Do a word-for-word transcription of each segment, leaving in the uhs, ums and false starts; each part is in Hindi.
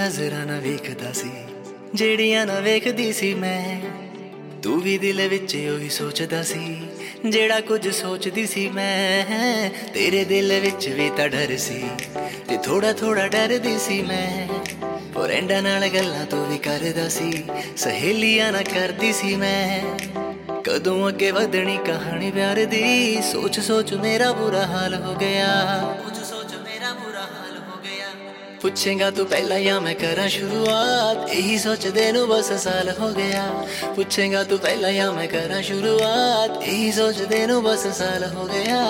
नजरां ना वेखदा सी ਜਿਹੜੀਆਂ ना वेखदी सी मैं तू भी दिल विच ओही सोचदा सी ਜਿਹੜਾ कुछ सोचदी सी मैं तेरे दिल विच भी तां डर सी ते थोड़ा थोड़ा डरदी सी मैं फ्रेंडां नाल गल्लां तू भी करदा सी सहेलियां ना करदी सी मैं कदों अगे वधनी कहानी प्यार दी सोच सोच मेरा बुरा हाल हो गया सोच सोच मेरा बुरा हाल हो गया पूछेगा तू पहला या मैं करा शुरुआत यही सोचदे नू बस साल हो गया पूछेगा तू पहला या मैं करा शुरुआत यही सोचदे नू बस साल हो गया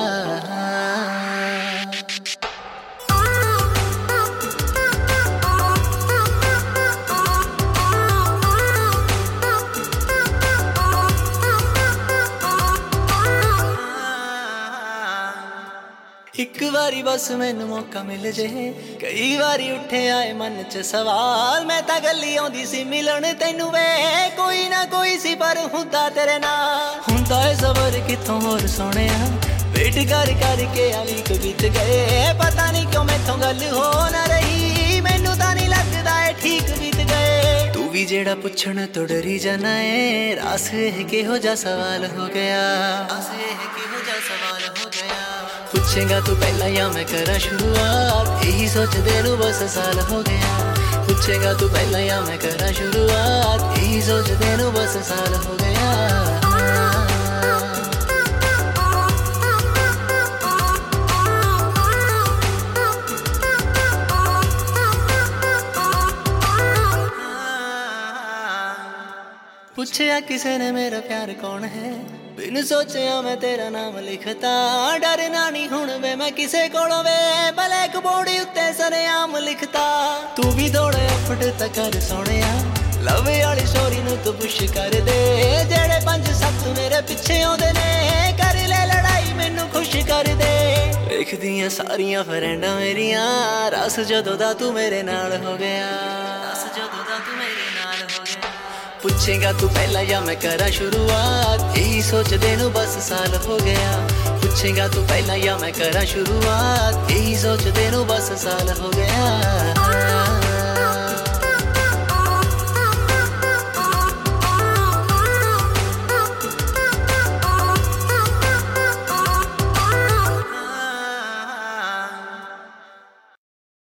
एक बारी बस मैनू मौका मिल जे कई बारी उठे आए मन च सवाल मैं तां गल्ली आउंदी सी मिलन तैनू वे कोई ना कोई सी पर हुंदा तेरे नाल हुंदा है सबर किथों होर सोहणिया वेट कर कर के आली को बीत गए पता नहीं क्यों मैथों गल हो ना रही मैनू तां नहीं लगदा है ठीक बीत गए तू भी जेड़ा पुछण तो डरी जाना है रास किहो जा सवाल हो गया रास किहो जा सवाल हो गया पूछेगा तू पहला या मैं करा शुरुआत यही सोचदे नू बस साल हो गया पूछेगा तू पहला या मैं करा शुरुआत यही सोचदे नू बस साल हो गया पूछया किसे ने मेरा प्यार कौन है बिन सोचिया मैं तेरा नाम लिखता डरना नहीं हुण वे मैं किसे कोलों वे ब्लैक बोर्ड उत्ते सरेआम लिखता तू भी दौड़े अफट तक कर सोहणिया लव वाली स्टोरी नू तू पुश कर दे जेड़े पंज सत्त मेरे पिछे आउंदे ने कर ले लड़ाई मैनू खुश कर दे वेखदियां सारियां फ्रेंडां मेरियां रस जदों दा तू मेरे नाल हो गया रस जदों दा तू मेरे नाल हो गया पूछेगा तू पहला या मैं करा शुरुआत यही सोचदे नू बस साल हो गया पूछेगा तू पहला या मैं करा शुरुआत यही सोचदे नू बस साल हो गया